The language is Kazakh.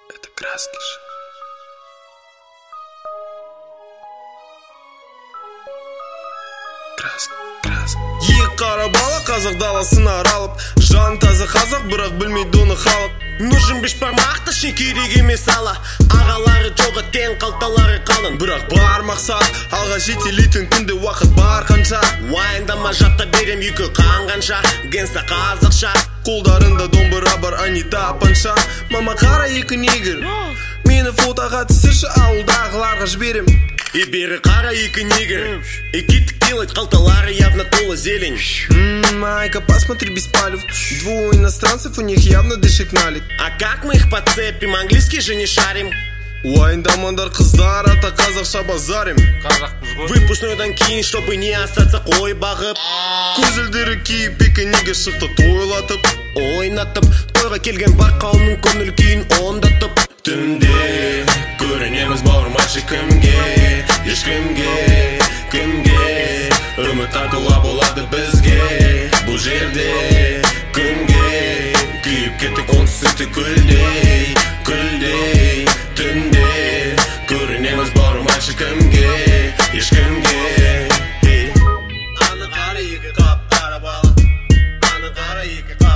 Это краски же. Краски. Екі қара бала қазақ даласын аралып, жан таза қазақ, бірақ білмейді оны халық. Нужен бешбармақ, точнее керек емес ала. Ағалары жоқ еткен, қалталары қалың. Бірақ бар мақсат, алға жетелейтін күнде уақыт бар қанша. Уайымдама, жатта берем екі қанғанша. Генста қазақша, қолдарында домбыра бар, они тапанша. Мама қара екі негір, мені фотоға түсірші, ауылдағыларға жіберем. И бері қара екі негір, и киттік делать, қалталары явно толы зелень. Майка, посмотри без палев, двое иностранцев, у них явно дышек налит. А как мы их подцепим, английский же не шарим. Уайымдамандар қыздар, ата қазақша базарим. Выпускнойдан кейін, чтобы не остаться қой бағып. Көзілдері киіп, екі неге шықты тойлатып, ойнатып, тойға келген бар қауымның көңіл күйін ондатып. Түнде көрінеміз бауыр мальчик кімге, ешкімге, кімге. Үміт артуға болады бізге, бұл жерде күнге. Күйіп кеттік оңтүстікте күлдей, күлдей. Түнде көрінеміз бауыр мальчик кімге, ешкімге. Аны қара екі қап қара бала, аны қара екі қап